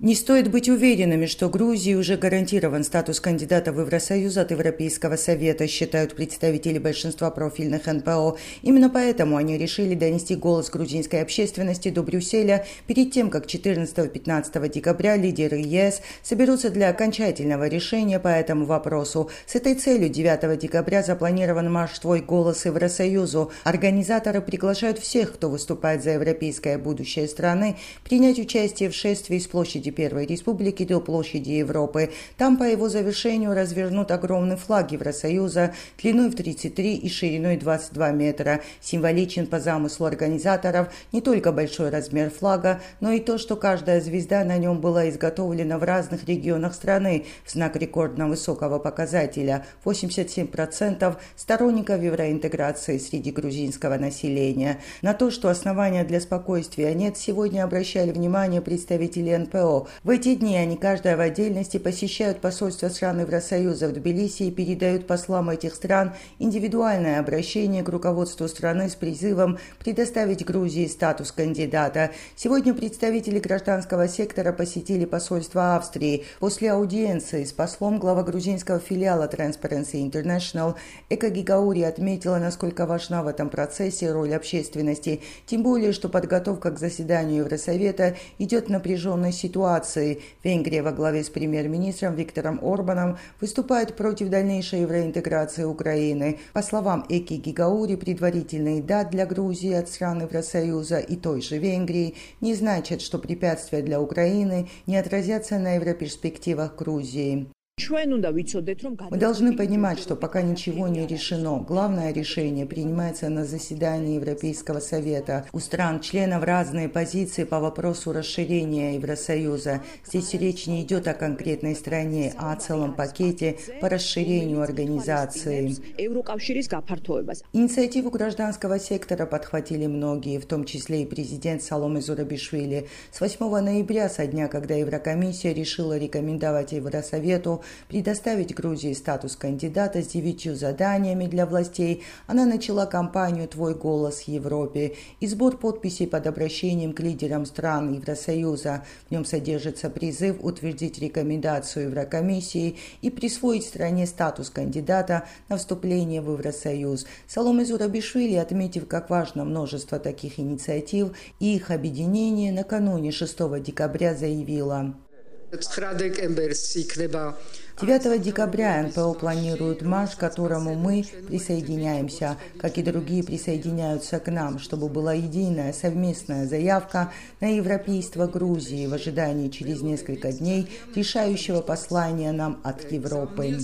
Не стоит быть уверенными, что Грузии уже гарантирован статус кандидата в Евросоюз от Европейского совета, считают представители большинства профильных НПО. Именно поэтому они решили донести голос грузинской общественности до Брюсселя перед тем, как 14-15 декабря лидеры ЕС соберутся для окончательного решения по этому вопросу. С этой целью 9 декабря запланирован марш «Твой голос Евросоюзу». Организаторы приглашают всех, кто выступает за европейское будущее страны, принять участие в шествии с площади Первой Республики до площади Европы. Там по его завершению развернут огромный флаг Евросоюза длиной в 33 и шириной 22 метра. Символичен по замыслу организаторов не только большой размер флага, но и то, что каждая звезда на нем была изготовлена в разных регионах страны в знак рекордно высокого показателя – 87% сторонников евроинтеграции среди грузинского населения. На то, что основания для спокойствия нет, сегодня обращали внимание представители НПО. В эти дни они каждая в отдельности посещают посольства стран Евросоюза в Тбилиси и передают послам этих стран индивидуальное обращение к руководству страны с призывом предоставить Грузии статус кандидата. Сегодня представители гражданского сектора посетили посольство Австрии. После аудиенции с послом глава грузинского филиала Transparency International Эка Гигаури отметила, насколько важна в этом процессе роль общественности, тем более, что подготовка к заседанию Евросовета идет в напряженной ситуации. Венгрия во главе с премьер-министром Виктором Орбаном выступает против дальнейшей евроинтеграции Украины. По словам Эки Гигаури, предварительные даты для Грузии от стран Евросоюза и той же Венгрии не значат, что препятствия для Украины не отразятся на европерспективах Грузии. Мы должны понимать, что пока ничего не решено. Главное решение принимается на заседании Европейского совета. У стран-членов разные позиции по вопросу расширения Евросоюза. Здесь речь не идет о конкретной стране, а о целом пакете по расширению организации. Инициативу гражданского сектора подхватили многие, в том числе и президент Саломе Зурабишвили. С 8 ноября, со дня, когда Еврокомиссия решила рекомендовать Евросовету предоставить Грузии статус кандидата с 9 заданиями для властей, она начала кампанию «Твой голос Европе» и сбор подписей под обращением к лидерам стран Евросоюза. В нем содержится призыв утвердить рекомендацию Еврокомиссии и присвоить стране статус кандидата на вступление в Евросоюз. Саломе Зурабишвили, отметив, как важно множество таких инициатив и их объединение, накануне 6 декабря заявила: 9 декабря НПО планирует марш, к которому мы присоединяемся, как и другие присоединяются к нам, чтобы была единая совместная заявка на европейство Грузии в ожидании через несколько дней решающего послания нам от Европы.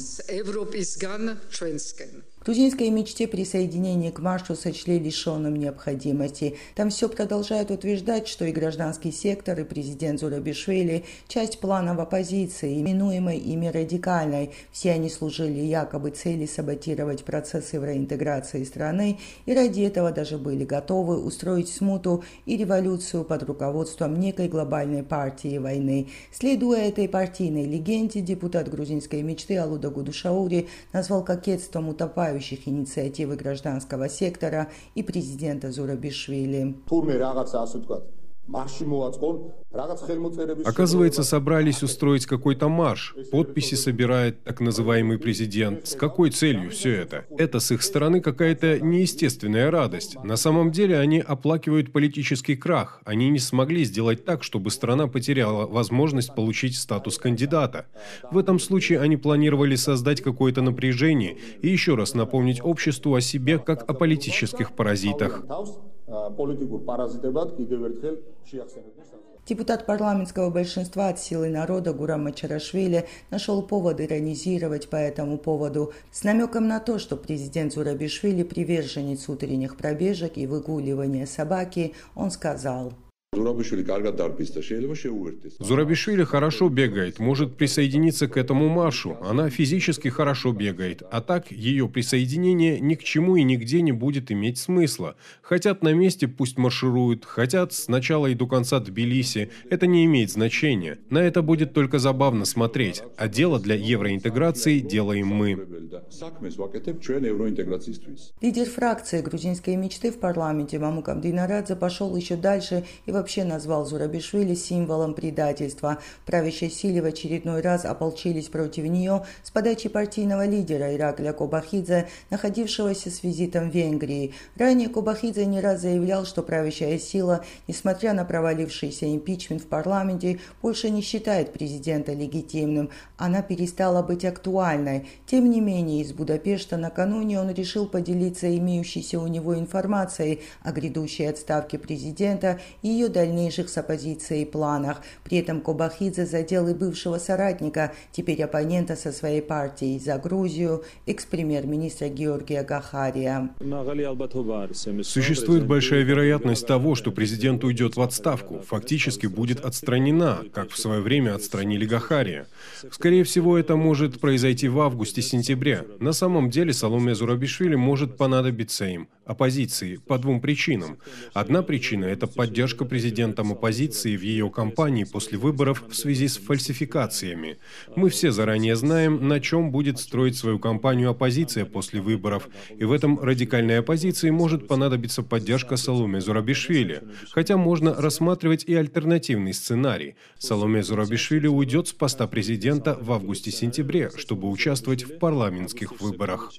В грузинской мечте присоединения к маршу сочли лишенным необходимости. Там все продолжают утверждать, что и гражданский сектор, и президент Зурабишвили – часть планов оппозиции, именуемой ими радикальной. Все они служили якобы цели саботировать процесс евроинтеграции страны и ради этого даже были готовы устроить смуту и революцию под руководством некой глобальной партии войны. Следуя этой партийной легенде, депутат грузинской мечты Алуда Гудушаури назвал кокетством утопающих инициативы гражданского сектора и президента Зурабишвили. Оказывается, собрались устроить какой-то марш. Подписи собирает так называемый президент. С какой целью все это? Это с их стороны какая-то неестественная радость. На самом деле они оплакивают политический крах. Они не смогли сделать так, чтобы страна потеряла возможность получить статус кандидата. В этом случае они планировали создать какое-то напряжение и еще раз напомнить обществу о себе как о политических паразитах. Депутат парламентского большинства от «Силы народа» Гурам Мачарашвили нашел повод иронизировать по этому поводу с намеком на то, что президент Зурабишвили приверженец утренних пробежек и выгуливания собаки. Он сказал: Зурабишвили хорошо бегает, может присоединиться к этому маршу. Она физически хорошо бегает, а так ее присоединение ни к чему и нигде не будет иметь смысла. Хотят на месте, пусть маршируют, хотят с начала и до конца Тбилиси. Это не имеет значения. На это будет только забавно смотреть. А дело для евроинтеграции делаем мы. Лидер фракции грузинской мечты в парламенте Мамук Абдинарадзе пошел еще дальше и вообще назвал Зурабишвили символом предательства. В правящей силе в очередной раз ополчились против нее с подачи партийного лидера Иракля Кобахидзе, находившегося с визитом в Венгрии. Ранее Кобахидзе не раз заявлял, что правящая сила, несмотря на провалившийся импичмент в парламенте, больше не считает президента легитимным. Она перестала быть актуальной. Тем не менее, из Будапешта накануне он решил поделиться имеющейся у него информацией о грядущей отставке президента и ее дальнейших с оппозицией планах. При этом Кобахидзе задел и бывшего соратника, теперь оппонента со своей партией за Грузию, экс-премьер-министра Георгия Гахария. Существует большая вероятность того, что президент уйдет в отставку, фактически будет отстранена, как в свое время отстранили Гахария. Скорее всего, это может произойти в августе-сентябре. На самом деле Саломе Зурабишвили может понадобиться им, оппозиции, по двум причинам. Одна причина – это поддержка президентом оппозиции в ее кампании после выборов в связи с фальсификациями. Мы все заранее знаем, на чем будет строить свою кампанию оппозиция после выборов, и в этом радикальной оппозиции может понадобиться поддержка Саломе Зурабишвили. Хотя можно рассматривать и альтернативный сценарий. Саломе Зурабишвили уйдет с поста президента в августе-сентябре, чтобы участвовать в парламентских выборах.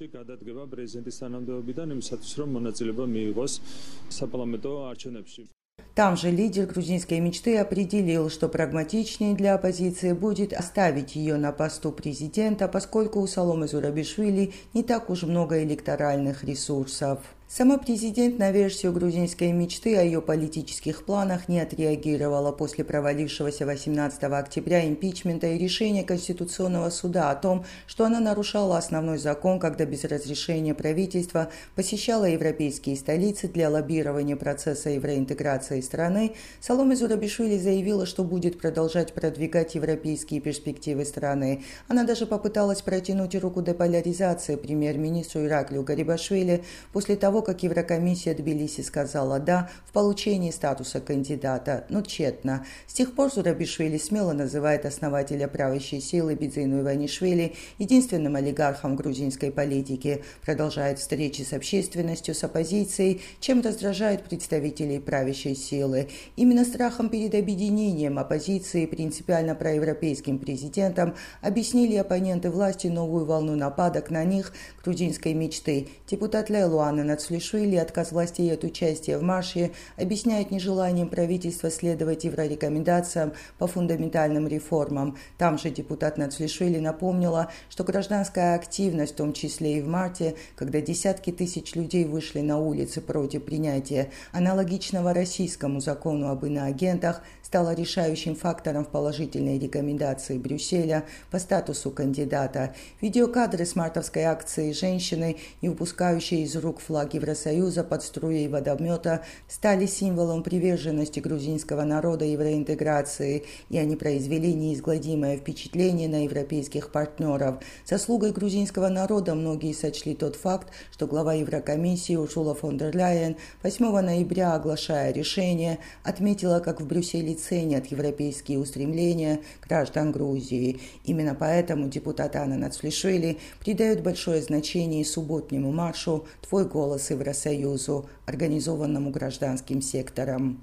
Там же лидер грузинской мечты определил, что прагматичнее для оппозиции будет оставить ее на посту президента, поскольку у Саломе Зурабишвили не так уж много электоральных ресурсов. Сама президент на версию грузинской мечты о ее политических планах не отреагировала после провалившегося 18 октября импичмента и решения Конституционного суда о том, что она нарушала основной закон, когда без разрешения правительства посещала европейские столицы для лоббирования процесса евроинтеграции страны. Саломе Зурабишвили заявила, что будет продолжать продвигать европейские перспективы страны. Она даже попыталась протянуть руку деполяризации премьер-министру Ираклию Гарибашвили после того, как Еврокомиссия Тбилиси сказала «да» в получении статуса кандидата, но тщетно. С тех пор Зурабишвили смело называет основателя правящей силы Бидзину Иванишвили единственным олигархом грузинской политики, продолжает встречи с общественностью, с оппозицией, чем раздражает представителей правящей силы. Именно страхом перед объединением оппозиции принципиально проевропейским президентом объяснили оппоненты власти новую волну нападок на них грузинской мечты. Депутат Лелуана Нацфлишвили отказ властей от участия в марше объясняет нежеланием правительства следовать еврорекомендациям по фундаментальным реформам. Там же депутат Нацфлишвили напомнила, что гражданская активность, в том числе и в марте, когда десятки тысяч людей вышли на улицы против принятия аналогичного российскому закону об иноагентах, стала решающим фактором в положительной рекомендации Брюсселя по статусу кандидата. Видеокадры с мартовской акции женщины, не выпускающей из рук флаг Евросоюза под струей водомета, стали символом приверженности грузинского народа евроинтеграции, и они произвели неизгладимое впечатление на европейских партнеров. Заслугой грузинского народа многие сочли тот факт, что глава Еврокомиссии Урсула фон дер Ляйен 8 ноября, оглашая решение, отметила, как в Брюсселе ценят европейские устремления граждан Грузии. Именно поэтому депутат Анна Нацфлишвили придает большое значение субботнему маршу «Твой голос Евросоюзу», организованному гражданским сектором.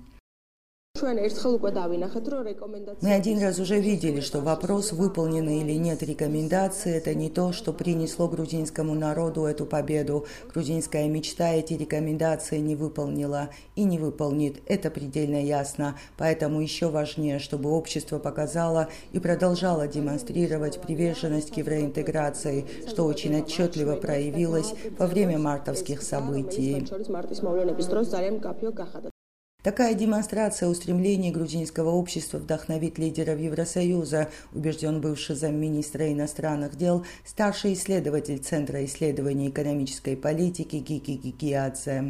Мы один раз уже видели, что вопрос, выполнены или нет рекомендации, это не то, что принесло грузинскому народу эту победу. Грузинская мечта эти рекомендации не выполнила и не выполнит. Это предельно ясно. Поэтому еще важнее, чтобы общество показало и продолжало демонстрировать приверженность к евроинтеграции, что очень отчетливо проявилось во время мартовских событий. Такая демонстрация устремлений грузинского общества вдохновит лидеров Евросоюза, убежден бывший замминистра иностранных дел, старший исследователь Центра исследований экономической политики Гики Гигиадзе.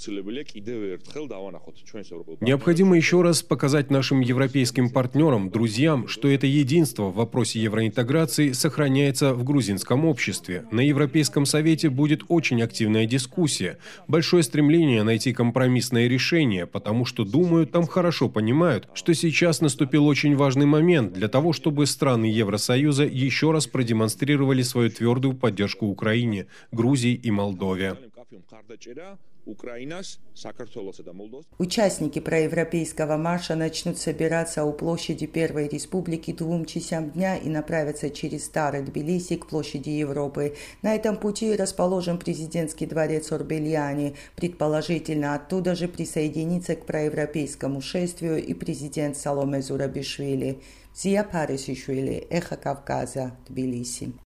Необходимо еще раз показать нашим европейским партнерам, друзьям, что это единство в вопросе евроинтеграции сохраняется в грузинском обществе. На Европейском совете будет очень активная дискуссия, большое стремление найти компромиссное решение, потому что, думаю, там хорошо понимают, что сейчас наступил очень важный момент для того, чтобы страны Евросоюза еще раз продемонстрировали свою твердую поддержку Украине, Грузии и Молдове. Участники проевропейского марша начнут собираться у площади Первой Республики к 2 часам дня и направятся через Старый Тбилиси к площади Европы. На этом пути расположен президентский дворец Орбельяни. Предположительно, оттуда же присоединится к проевропейскому шествию и президент Саломе Зурабишвили. Зия Парисишвили, Эхо Кавказа, Тбилиси.